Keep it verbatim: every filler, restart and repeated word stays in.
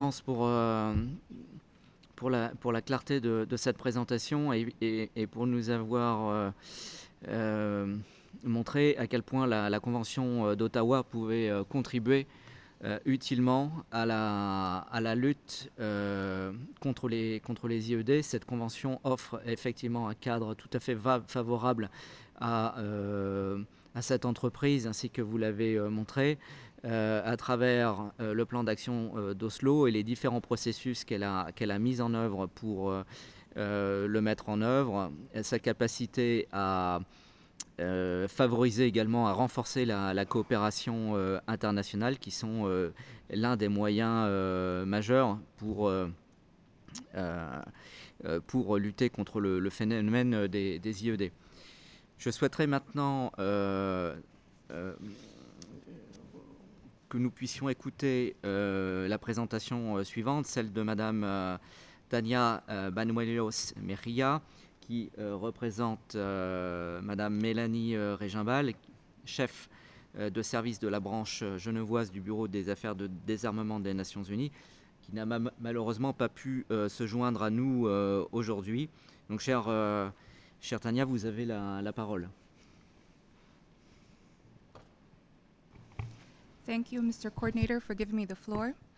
Florence pour, euh, pour, la, pour la clarté de, de cette présentation et, et, et pour nous avoir euh, euh, montré à quel point la, la Convention d'Ottawa pouvait euh, contribuer euh, utilement à la, à la lutte euh, contre, les, contre les I E D. Cette convention offre effectivement un cadre tout à fait favorable à, euh, à cette entreprise, ainsi que vous l'avez euh, montré, euh, à travers euh, le plan d'action euh, d'Oslo et les différents processus qu'elle a, qu'elle a mis en œuvre pour euh, euh, le mettre en œuvre, sa capacité à Euh, favoriser également, à renforcer la, la coopération euh, internationale, qui sont euh, l'un des moyens euh, majeurs pour, euh, euh, pour lutter contre le, le phénomène des, des I E D. Je souhaiterais maintenant euh, euh, que nous puissions écouter euh, la présentation euh, suivante, celle de Madame euh, Tania euh, Banuelos Mejia, qui euh, représente euh, Madame Mélanie euh, Régimbal, chef euh, de service de la branche genevoise du Bureau des affaires de désarmement des Nations Unies, qui n'a ma malheureusement pas pu euh, se joindre à nous euh, aujourd'hui. Donc, chère, euh, chère Tania, vous avez la, la parole. Thank you, Mister Coordinator, for giving me the floor.